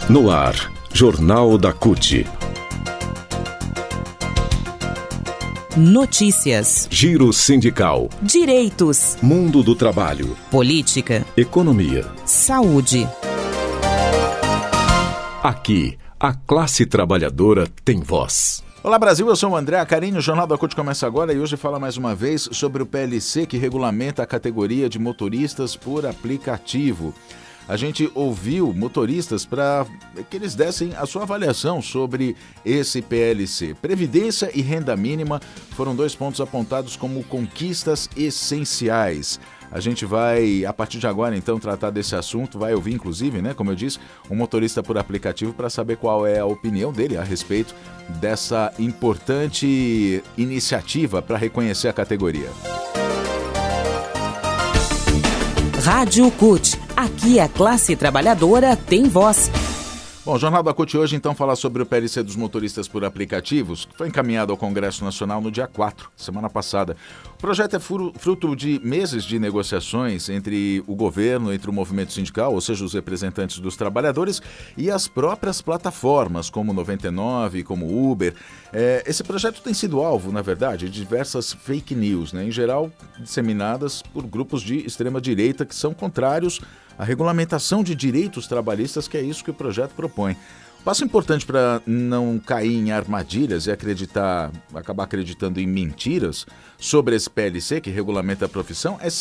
No ar, Jornal da CUT. Notícias. Giro sindical. Direitos. Mundo do trabalho. Política. Economia. Saúde. Aqui, a classe trabalhadora tem voz. Olá Brasil, eu sou o André Acarini, o Jornal da CUT começa agora e hoje fala mais uma vez sobre o PLC que regulamenta a categoria de motoristas por aplicativo. A gente ouviu motoristas para que eles dessem a sua avaliação sobre esse PLC. Previdência e renda mínima foram 2 pontos apontados como conquistas essenciais. A gente vai, a partir de agora, então, tratar desse assunto, vai ouvir, inclusive, como eu disse, um motorista por aplicativo para saber qual é a opinião dele a respeito dessa importante iniciativa para reconhecer a categoria. Rádio CUT. Aqui a classe trabalhadora tem voz. Bom, o Jornal da CUT hoje então fala sobre o PLC dos motoristas por aplicativos, que foi encaminhado ao Congresso Nacional no dia 4, semana passada. O projeto é fruto de meses de negociações entre o governo, entre o movimento sindical, ou seja, os representantes dos trabalhadores, e as próprias plataformas, como 99, como Uber. Esse projeto tem sido alvo, na verdade, de diversas fake news, em geral disseminadas por grupos de extrema-direita que são contrários à regulamentação de direitos trabalhistas, que é isso que o projeto propõe. O passo importante para não cair em armadilhas e acabar acreditando em mentiras sobre esse PLC que regulamenta a profissão é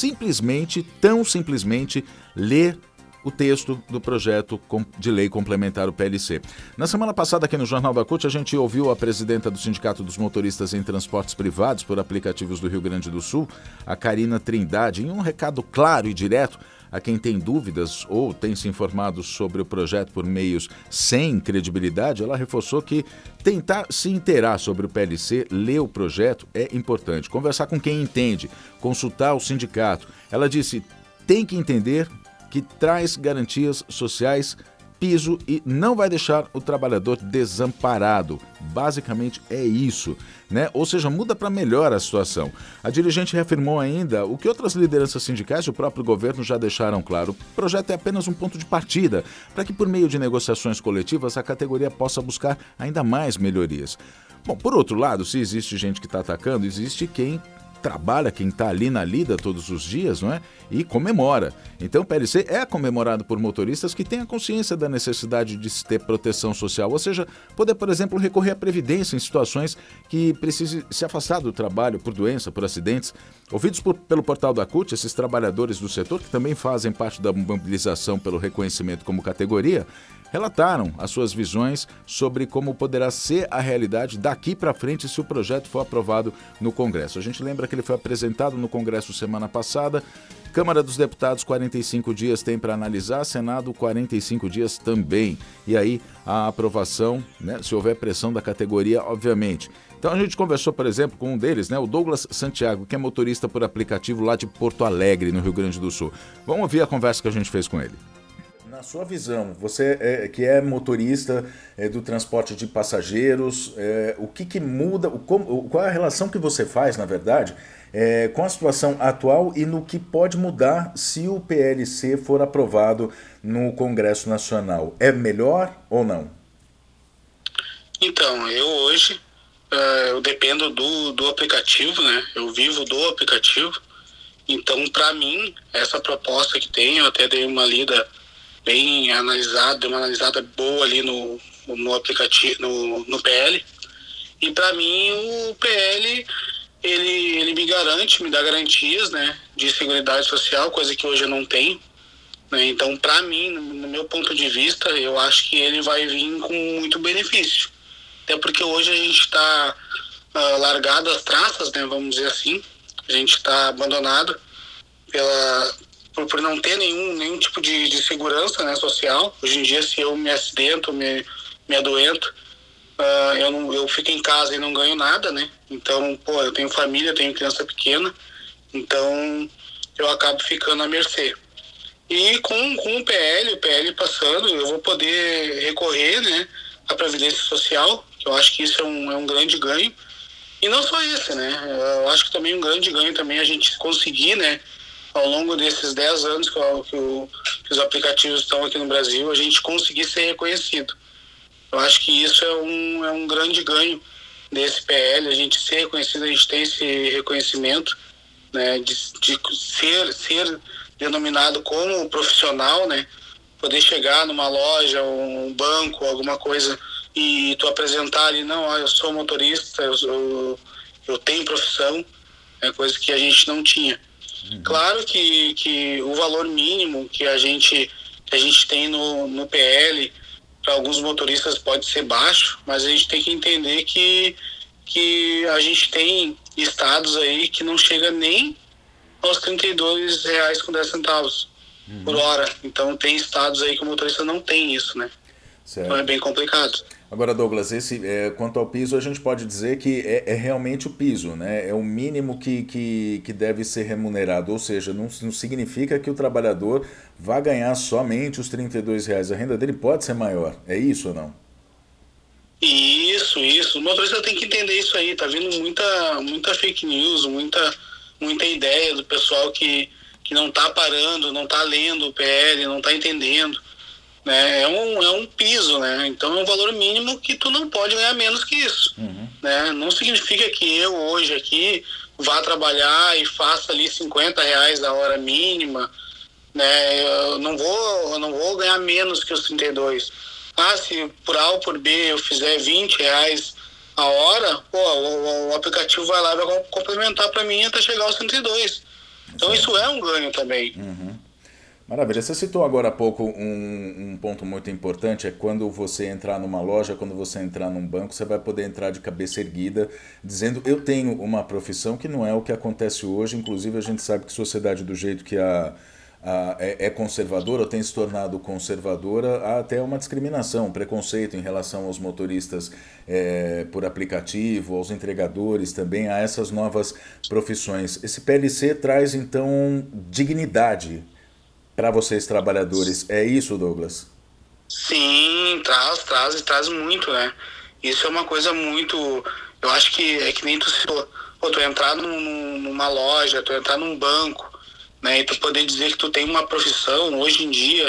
tão simplesmente, ler o texto do projeto de lei complementar o PLC. Na semana passada, aqui no Jornal da CUT, a gente ouviu a presidenta do Sindicato dos Motoristas em Transportes Privados por Aplicativos do Rio Grande do Sul, a Karina Trindade, em um recado claro e direto a quem tem dúvidas ou tem se informado sobre o projeto por meios sem credibilidade. Ela reforçou que tentar se inteirar sobre o PLC, ler o projeto é importante. Conversar com quem entende, consultar o sindicato. Ela disse, tem que entender que traz garantias sociais, piso e não vai deixar o trabalhador desamparado. Basicamente é isso, Ou seja, muda para melhor a situação. A dirigente reafirmou ainda o que outras lideranças sindicais e o próprio governo já deixaram claro. O projeto é apenas um ponto de partida para que, por meio de negociações coletivas, a categoria possa buscar ainda mais melhorias. Bom, por outro lado, se existe gente que está atacando, existe quem trabalha, quem está ali na lida todos os dias, e comemora. Então o PLC é comemorado por motoristas que têm a consciência da necessidade de se ter proteção social, ou seja, poder, por exemplo, recorrer à previdência em situações que precise se afastar do trabalho por doença, por acidentes. Ouvidos pelo portal da CUT, esses trabalhadores do setor, que também fazem parte da mobilização pelo reconhecimento como categoria, relataram as suas visões sobre como poderá ser a realidade daqui para frente se o projeto for aprovado no Congresso. A gente lembra que ele foi apresentado no Congresso semana passada. Câmara dos Deputados, 45 dias tem para analisar, Senado, 45 dias também. E aí, a aprovação, se houver pressão da categoria, obviamente. Então a gente conversou, por exemplo, com um deles, o Douglas Santiago, que é motorista por aplicativo lá de Porto Alegre, no Rio Grande do Sul. Vamos ouvir a conversa que a gente fez com ele. Na sua visão, você que é motorista do transporte de passageiros, o que muda, qual é a relação que você faz, na verdade, com a situação atual e no que pode mudar se o PLC for aprovado no Congresso Nacional? É melhor ou não? Então, eu hoje eu dependo do aplicativo, Eu vivo do aplicativo. Então, para mim, essa proposta que tem, eu até dei uma lida bem analisada, dei uma analisada boa ali no aplicativo, no PL. E para mim o PL ele me garante, me dá garantias, de seguridade social, coisa que hoje eu não tenho. Então, para mim, no meu ponto de vista, eu acho que ele vai vir com muito benefício. Até porque hoje a gente está largado as traças, vamos dizer assim. A gente está abandonado por não ter nenhum tipo de segurança social. Hoje em dia, se eu me acidento, me adoento, eu fico em casa e não ganho nada, Então, eu tenho família, tenho criança pequena, então eu acabo ficando à mercê. E com o PL passando, eu vou poder recorrer, à Previdência Social, que eu acho que isso é um grande ganho. E não só esse, eu acho que também um grande ganho também a gente conseguir, ao longo desses 10 anos que o que os aplicativos estão aqui no Brasil, a gente conseguir ser reconhecido. Eu acho que isso é um grande ganho desse PL, a gente ser reconhecido, a gente ter esse reconhecimento, né, de ser denominado como profissional, né, poder chegar numa loja, um banco, alguma coisa, e tu apresentar ali, não, eu sou motorista, eu tenho profissão, é coisa que a gente não tinha. Claro que o valor mínimo que a gente tem no PL, para alguns motoristas pode ser baixo, mas a gente tem que entender que a gente tem estados aí que não chega nem aos R$32,10 por hora. Então tem estados aí que o motorista não tem isso, né? Certo. Então é bem complicado. Agora, Douglas, quanto ao piso, a gente pode dizer que é realmente o piso, né? É o mínimo que deve ser remunerado, ou seja, não significa que o trabalhador vá ganhar somente os R$32, a renda dele pode ser maior, é isso ou não? Isso. O motorista tem que entender isso aí, tá vindo muita fake news, muita ideia do pessoal que não tá parando, não tá lendo o PL, não tá entendendo. Né? É um piso, né? Então é um valor mínimo que tu não pode ganhar menos que isso. Né? Não significa que eu hoje aqui vá trabalhar e faça ali R$50 a hora mínima, né? Eu não vou ganhar menos que os 32. Se por A ou por B eu fizer R$20 a hora, o aplicativo vai lá e vai complementar para mim até chegar aos 32. Então isso é um ganho também. Maravilha. Você citou agora há pouco um ponto muito importante, é quando você entrar numa loja, quando você entrar num banco, você vai poder entrar de cabeça erguida, dizendo, eu tenho uma profissão, que não é o que acontece hoje. Inclusive a gente sabe que sociedade do jeito que é conservadora, ou tem se tornado conservadora, há até uma discriminação, um preconceito em relação aos motoristas por aplicativo, aos entregadores também, a essas novas profissões. Esse PLC traz então dignidade para vocês trabalhadores, é isso, Douglas? Sim, traz muito, né? Isso é uma coisa muito, eu acho que é que nem tu citou, tu entrar numa loja, tu entrar num banco, né, e tu poder dizer que tu tem uma profissão, hoje em dia,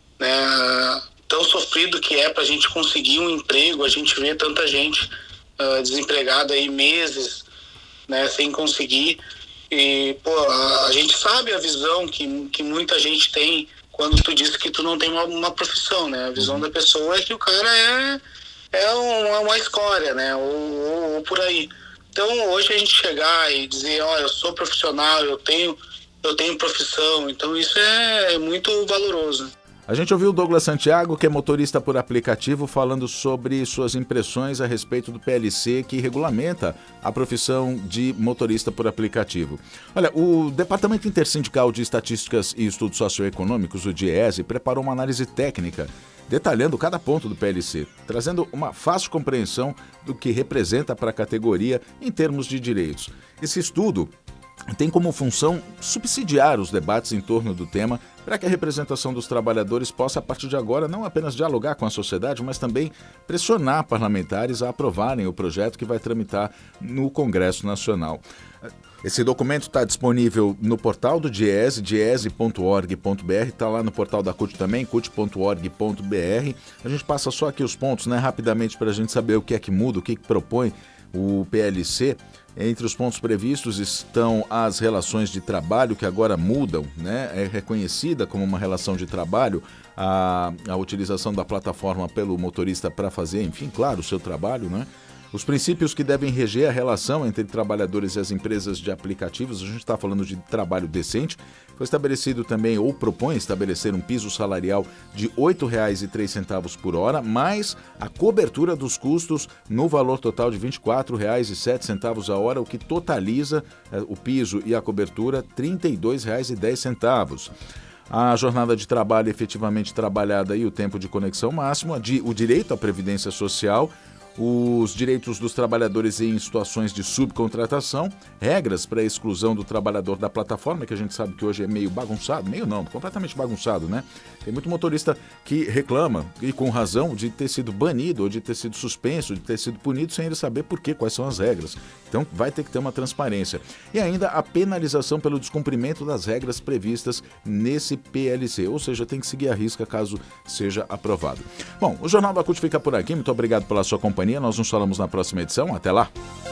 né, tão sofrido que é pra gente conseguir um emprego, a gente vê tanta gente desempregada aí meses, né, sem conseguir. E, a gente sabe a visão que muita gente tem quando tu diz que tu não tem uma profissão, né? A visão da pessoa é que o cara é uma escória, né? Ou por aí. Então, hoje a gente chegar e dizer, eu sou profissional, eu tenho profissão, então isso é muito valoroso. A gente ouviu o Douglas Santiago, que é motorista por aplicativo, falando sobre suas impressões a respeito do PLC que regulamenta a profissão de motorista por aplicativo. Olha, o Departamento Intersindical de Estatísticas e Estudos Socioeconômicos, o DIESE, preparou uma análise técnica detalhando cada ponto do PLC, trazendo uma fácil compreensão do que representa para a categoria em termos de direitos. Esse estudo tem como função subsidiar os debates em torno do tema para que a representação dos trabalhadores possa, a partir de agora, não apenas dialogar com a sociedade, mas também pressionar parlamentares a aprovarem o projeto que vai tramitar no Congresso Nacional. Esse documento está disponível no portal do DIESE, diese.org.br, está lá no portal da CUT também, cut.org.br. A gente passa só aqui os pontos, né, rapidamente, para a gente saber o que é que muda, o que propõe o PLC. Entre os pontos previstos estão as relações de trabalho, que agora mudam, né? É reconhecida como uma relação de trabalho a utilização da plataforma pelo motorista para fazer, enfim, claro, o seu trabalho, né? Os princípios que devem reger a relação entre trabalhadores e as empresas de aplicativos, a gente está falando de trabalho decente. Foi estabelecido também, ou propõe estabelecer, um piso salarial de R$ 8,03 por hora, mais a cobertura dos custos no valor total de R$ 24,07 a hora, o que totaliza o piso e a cobertura R$ 32,10. A jornada de trabalho efetivamente trabalhada e o tempo de conexão máximo, o direito à previdência social, os direitos dos trabalhadores em situações de subcontratação, regras para a exclusão do trabalhador da plataforma, que a gente sabe que hoje é meio bagunçado, meio não, completamente bagunçado, né? Tem muito motorista que reclama, e com razão, de ter sido banido, ou de ter sido suspenso, de ter sido punido, sem ele saber por quê, quais são as regras. Então vai ter que ter uma transparência. E ainda a penalização pelo descumprimento das regras previstas nesse PLC, ou seja, tem que seguir à risca caso seja aprovado. Bom, o Jornal da CUT fica por aqui, muito obrigado pela sua companhia, nós nos falamos na próxima edição, até lá!